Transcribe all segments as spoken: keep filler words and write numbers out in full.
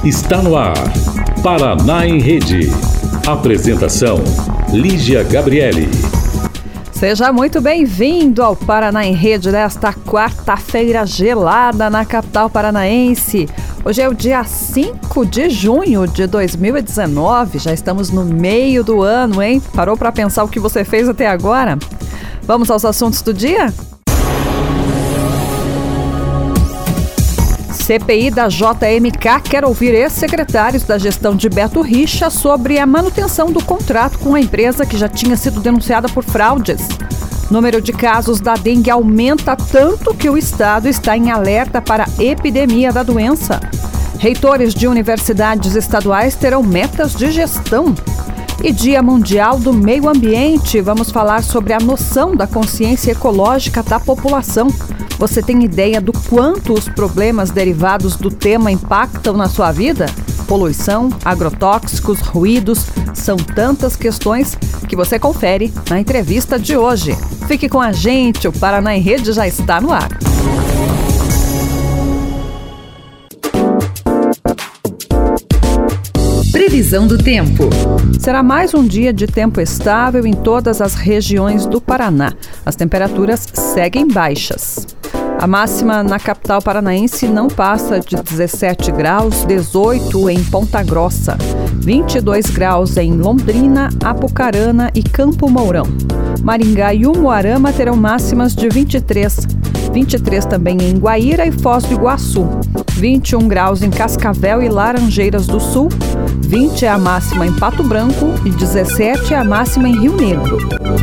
Está no ar, Paraná em Rede. Apresentação, Lígia Gabriele. Seja muito bem-vindo ao Paraná em Rede desta quarta-feira gelada na capital paranaense. Hoje é o dia cinco de junho de dois mil e dezenove, já estamos no meio do ano, hein? Parou para pensar o que você fez até agora? Vamos aos assuntos do dia? C P I da J M K quer ouvir ex-secretários da gestão de Beto Richa sobre a manutenção do contrato com a empresa que já tinha sido denunciada por fraudes. Número de casos da dengue aumenta tanto que o estado está em alerta para a epidemia da doença. Reitores de universidades estaduais terão metas de gestão. E Dia Mundial do Meio Ambiente, vamos falar sobre a noção da consciência ecológica da população. Você tem ideia do quanto os problemas derivados do tema impactam na sua vida? Poluição, agrotóxicos, ruídos, são tantas questões que você confere na entrevista de hoje. Fique com a gente, o Paraná em Rede já está no ar. Previsão do tempo. Será mais um dia de tempo estável em todas as regiões do Paraná. As temperaturas seguem baixas. A máxima na capital paranaense não passa de dezessete graus, dezoito em Ponta Grossa, vinte e dois graus em Londrina, Apucarana e Campo Mourão. Maringá e Umuarama terão máximas de vinte e três, vinte e três também em Guaíra e Foz do Iguaçu, vinte e um graus em Cascavel e Laranjeiras do Sul, vinte é a máxima em Pato Branco e dezessete é a máxima em Rio Negro.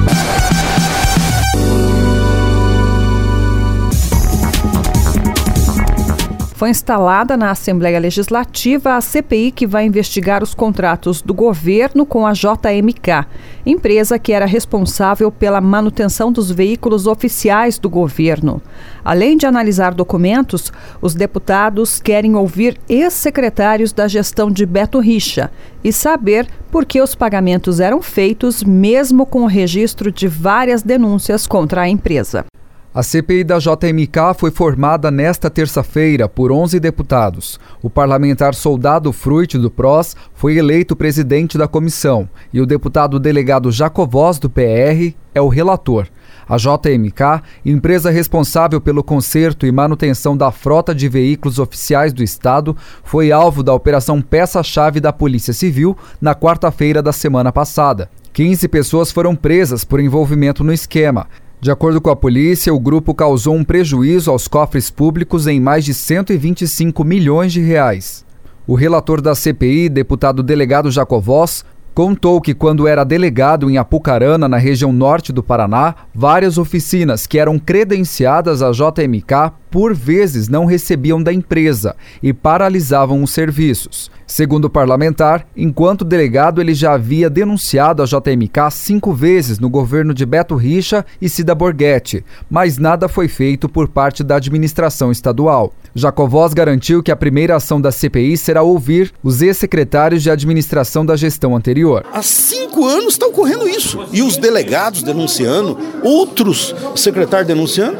Foi instalada na Assembleia Legislativa a C P I que vai investigar os contratos do governo com a J M K, empresa que era responsável pela manutenção dos veículos oficiais do governo. Além de analisar documentos, os deputados querem ouvir ex-secretários da gestão de Beto Richa e saber por que os pagamentos eram feitos mesmo com o registro de várias denúncias contra a empresa. A C P I da J M K foi formada nesta terça-feira por onze deputados. O parlamentar Soldado Fruit, do P R O S, foi eleito presidente da comissão e o deputado delegado Jacovós, do P R, é o relator. A J M K, empresa responsável pelo conserto e manutenção da frota de veículos oficiais do Estado, foi alvo da Operação Peça-Chave da Polícia Civil na quarta-feira da semana passada. quinze pessoas foram presas por envolvimento no esquema. De acordo com a polícia, o grupo causou um prejuízo aos cofres públicos em mais de cento e vinte e cinco milhões de reais. O relator da C P I, deputado delegado Jacovós, contou que quando era delegado em Apucarana, na região norte do Paraná, várias oficinas que eram credenciadas à J M K por vezes não recebiam da empresa e paralisavam os serviços. Segundo o parlamentar, enquanto delegado ele já havia denunciado a J M K cinco vezes no governo de Beto Richa e Cida Borghetti, mas nada foi feito por parte da administração estadual. Jacovós garantiu que a primeira ação da C P I será ouvir os ex-secretários de administração da gestão anterior. Há cinco anos está ocorrendo isso. E os delegados denunciando, outros secretários denunciando,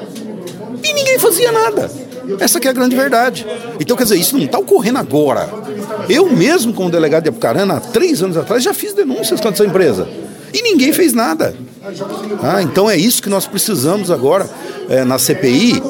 e ninguém fazia nada. Essa que é a grande verdade. Então, quer dizer, isso não está ocorrendo agora. Eu mesmo, como delegado de Apucarana, há três anos atrás, já fiz denúncias contra essa empresa. E ninguém fez nada. Ah, então é isso que nós precisamos agora, é, na C P I,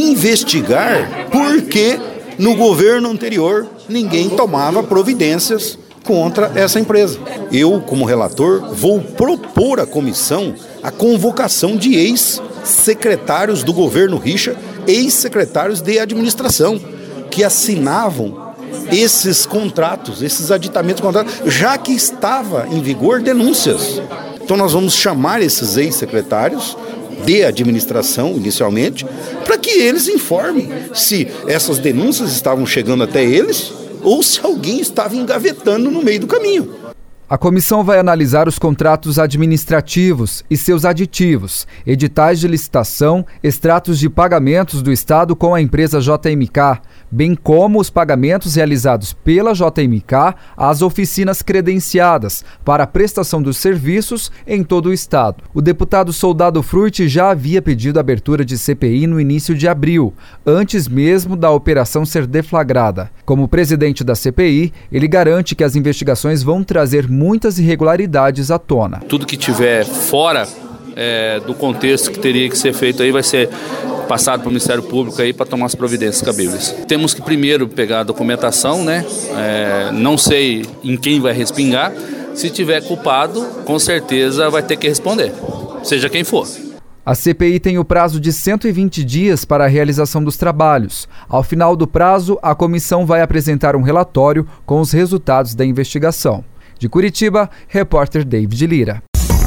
investigar por que no governo anterior ninguém tomava providências contra essa empresa. Eu, como relator, vou propor à comissão a convocação de ex-secretários do governo Richa, ex-secretários de administração, que assinavam esses contratos, esses aditamentos de contratos, já que estava em vigor denúncias. Então nós vamos chamar esses ex-secretários de administração, inicialmente, para que eles informem se essas denúncias estavam chegando até eles ou se alguém estava engavetando no meio do caminho. A comissão vai analisar os contratos administrativos e seus aditivos, editais de licitação, extratos de pagamentos do Estado com a empresa J M K, bem como os pagamentos realizados pela J M K às oficinas credenciadas para a prestação dos serviços em todo o Estado. O deputado Soldado Frutti já havia pedido a abertura de C P I no início de abril, antes mesmo da operação ser deflagrada. Como presidente da C P I, ele garante que as investigações vão trazer muitas irregularidades à tona. Tudo que tiver fora é, do contexto que teria que ser feito aí vai ser passado para o Ministério Público aí para tomar as providências cabíveis. Temos que primeiro pegar a documentação, né? É, não sei em quem vai respingar. Se tiver culpado, com certeza vai ter que responder, seja quem for. A C P I tem o prazo de cento e vinte dias para a realização dos trabalhos. Ao final do prazo, a comissão vai apresentar um relatório com os resultados da investigação. De Curitiba, repórter David Lira.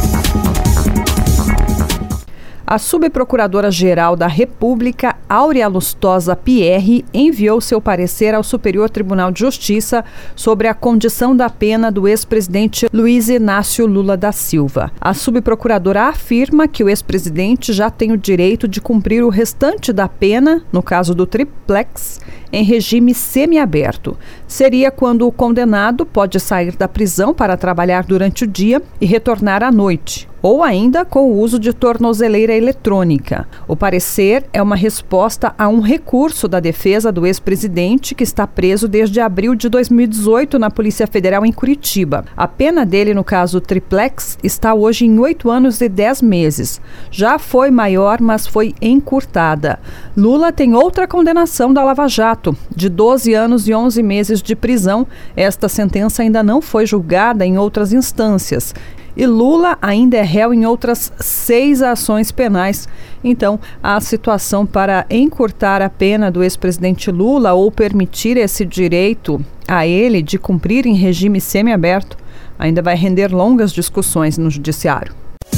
A subprocuradora-geral da República, Áurea Lustosa Pierre, enviou seu parecer ao Superior Tribunal de Justiça sobre a condição da pena do ex-presidente Luiz Inácio Lula da Silva. A subprocuradora afirma que o ex-presidente já tem o direito de cumprir o restante da pena, no caso do triplex, em regime semiaberto. Seria quando o condenado pode sair da prisão para trabalhar durante o dia e retornar à noite, ou ainda com o uso de tornozeleira eletrônica. O parecer é uma resposta a um recurso da defesa do ex-presidente que está preso desde abril de dois mil e dezoito na Polícia Federal em Curitiba. A pena dele, no caso triplex, está hoje em oito anos e dez meses. Já foi maior, mas foi encurtada. Lula tem outra condenação da Lava Jato, de doze anos e onze meses de prisão. Esta sentença ainda não foi julgada em outras instâncias. E Lula ainda é réu em outras seis ações penais. Então, a situação para encurtar a pena do ex-presidente Lula ou permitir esse direito a ele de cumprir em regime semiaberto ainda vai render longas discussões no judiciário.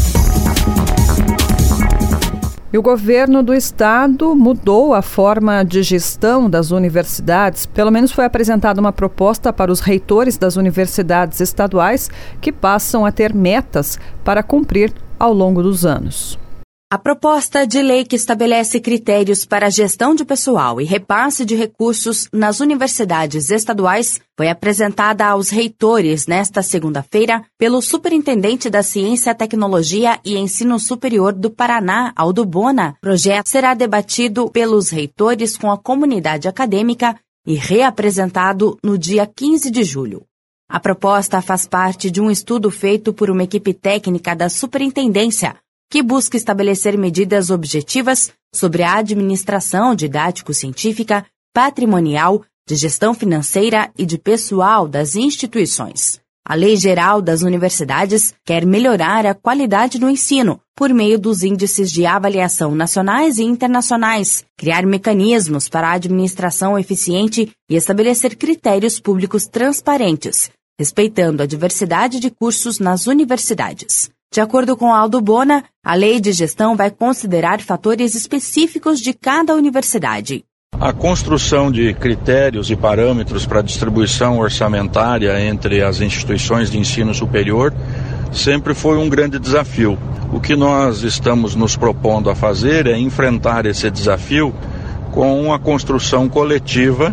E o governo do estado mudou a forma de gestão das universidades. Pelo menos foi apresentada uma proposta para os reitores das universidades estaduais que passam a ter metas para cumprir ao longo dos anos. A proposta de lei que estabelece critérios para a gestão de pessoal e repasse de recursos nas universidades estaduais foi apresentada aos reitores nesta segunda-feira pelo Superintendente da Ciência, Tecnologia e Ensino Superior do Paraná, Aldo Bona. O projeto será debatido pelos reitores com a comunidade acadêmica e reapresentado no dia quinze de julho. A proposta faz parte de um estudo feito por uma equipe técnica da Superintendência, que busca estabelecer medidas objetivas sobre a administração didático-científica, patrimonial, de gestão financeira e de pessoal das instituições. A Lei Geral das Universidades quer melhorar a qualidade do ensino por meio dos índices de avaliação nacionais e internacionais, criar mecanismos para a administração eficiente e estabelecer critérios públicos transparentes, respeitando a diversidade de cursos nas universidades. De acordo com Aldo Bona, a lei de gestão vai considerar fatores específicos de cada universidade. A construção de critérios e parâmetros para a distribuição orçamentária entre as instituições de ensino superior sempre foi um grande desafio. O que nós estamos nos propondo a fazer é enfrentar esse desafio com a construção coletiva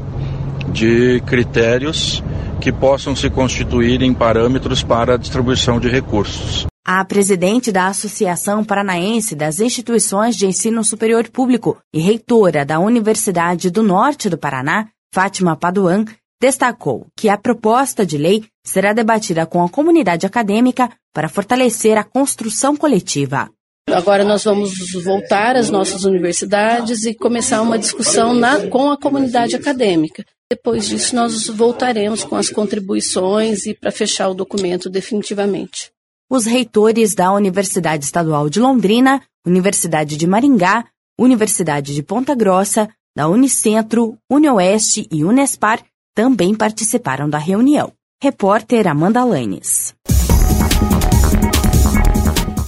de critérios que possam se constituir em parâmetros para a distribuição de recursos. A presidente da Associação Paranaense das Instituições de Ensino Superior Público e reitora da Universidade do Norte do Paraná, Fátima Paduan, destacou que a proposta de lei será debatida com a comunidade acadêmica para fortalecer a construção coletiva. Agora nós vamos voltar às nossas universidades e começar uma discussão na, com a comunidade acadêmica. Depois disso, nós voltaremos com as contribuições e para fechar o documento definitivamente. Os reitores da Universidade Estadual de Londrina, Universidade de Maringá, Universidade de Ponta Grossa, da Unicentro, Unioeste e Unespar também participaram da reunião. Repórter Amanda Lanes.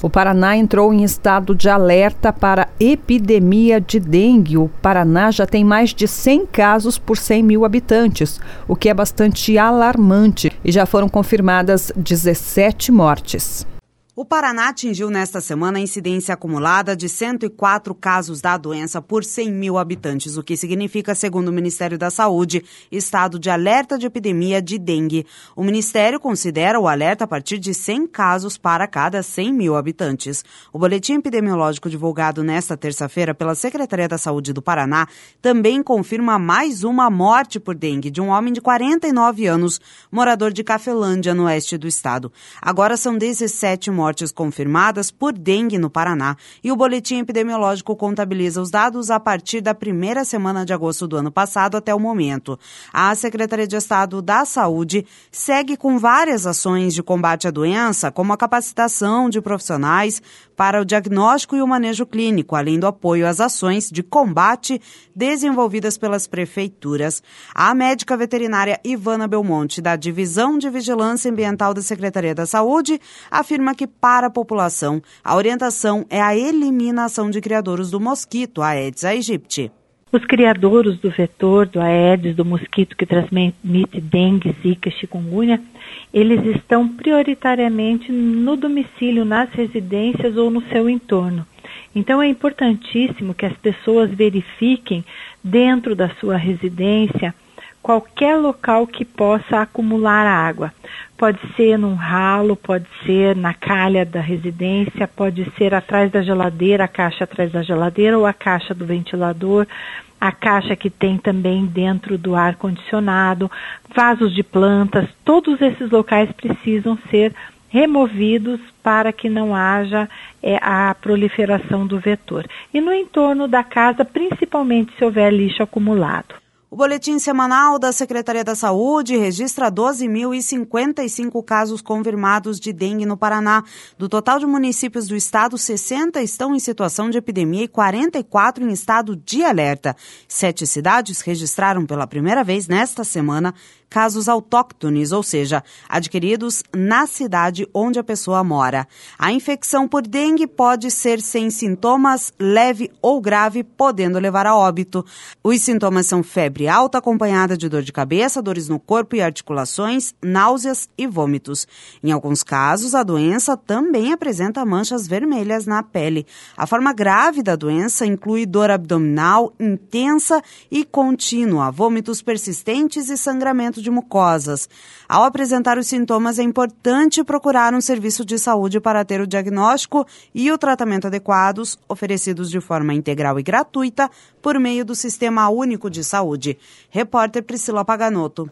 O Paraná entrou em estado de alerta para epidemia de dengue. O Paraná já tem mais de cem casos por cem mil habitantes, o que é bastante alarmante, e já foram confirmadas dezessete mortes. O Paraná atingiu nesta semana a incidência acumulada de cento e quatro casos da doença por cem mil habitantes, o que significa, segundo o Ministério da Saúde, estado de alerta de epidemia de dengue. O Ministério considera o alerta a partir de cem casos para cada cem mil habitantes. O boletim epidemiológico divulgado nesta terça-feira pela Secretaria da Saúde do Paraná também confirma mais uma morte por dengue de um homem de quarenta e nove anos, morador de Cafelândia, no oeste do estado. Agora são dezessete mortes. mortes confirmadas por dengue no Paraná, e o boletim epidemiológico contabiliza os dados a partir da primeira semana de agosto do ano passado até o momento. A Secretaria de Estado da Saúde segue com várias ações de combate à doença, como a capacitação de profissionais para o diagnóstico e o manejo clínico, além do apoio às ações de combate desenvolvidas pelas prefeituras. A médica veterinária Ivana Belmonte, da Divisão de Vigilância Ambiental da Secretaria da Saúde, afirma que para a população, a orientação é a eliminação de criadouros do mosquito Aedes aegypti. Os criadouros do vetor, do Aedes, do mosquito que transmite dengue, zika, chikungunya, eles estão prioritariamente no domicílio, nas residências ou no seu entorno. Então é importantíssimo que as pessoas verifiquem dentro da sua residência qualquer local que possa acumular água. Pode ser num ralo, pode ser na calha da residência, pode ser atrás da geladeira, a caixa atrás da geladeira ou a caixa do ventilador, a caixa que tem também dentro do ar-condicionado, vasos de plantas. Todos esses locais precisam ser removidos para que não haja é, a proliferação do vetor. E no entorno da casa, principalmente se houver lixo acumulado. O boletim semanal da Secretaria da Saúde registra doze mil e cinquenta e cinco casos confirmados de dengue no Paraná. Do total de municípios do estado, sessenta estão em situação de epidemia e quarenta e quatro em estado de alerta. Sete cidades registraram pela primeira vez nesta semana casos autóctones, ou seja, adquiridos na cidade onde a pessoa mora. A infecção por dengue pode ser sem sintomas, leve ou grave, podendo levar a óbito. Os sintomas são febre alta acompanhada de dor de cabeça, dores no corpo e articulações, náuseas e vômitos. Em alguns casos, a doença também apresenta manchas vermelhas na pele. A forma grave da doença inclui dor abdominal intensa e contínua, vômitos persistentes e sangramento de mucosas. Ao apresentar os sintomas, é importante procurar um serviço de saúde para ter o diagnóstico e o tratamento adequados, oferecidos de forma integral e gratuita por meio do Sistema Único de Saúde. Repórter Priscila Paganotto.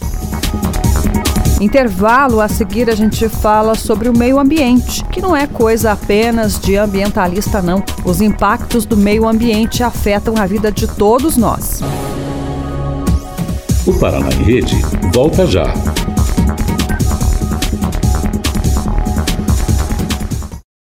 Intervalo, a seguir a gente fala sobre o meio ambiente, que não é coisa apenas de ambientalista não. Os impactos do meio ambiente afetam a vida de todos nós. O Paraná em Rede volta já.